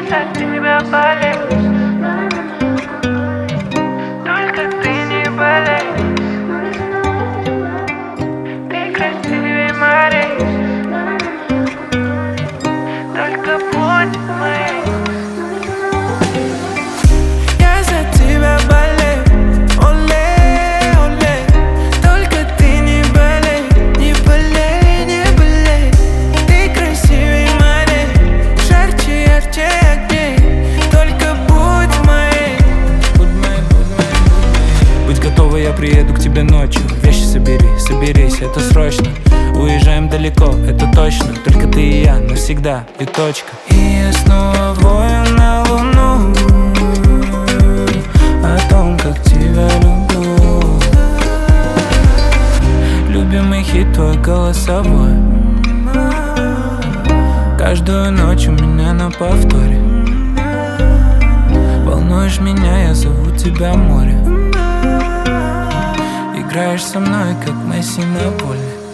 за тебя болеть. Только ты не болей. Ты красивее морей. Только будь моей. Я за тебя болею. Оле, оле. Только ты не болей. Не болей, не болей. Ты красивее морей. Жарче, ярче огней. Только будь моей. Будь моей, будь моей, будь моей. Будь готова, я приеду к тебе ночью. Вещи собери, соберись, это срочно. Уезжаем далеко, это точно. Только ты и я, навсегда, и точка. И я снова вою на луну о том, как тебя люблю. Любимый хит твой голосовой. Каждую ночь у меня на повторе. Волнуешь меня, я зову тебя море. Играешь со мной, как Месси на поле.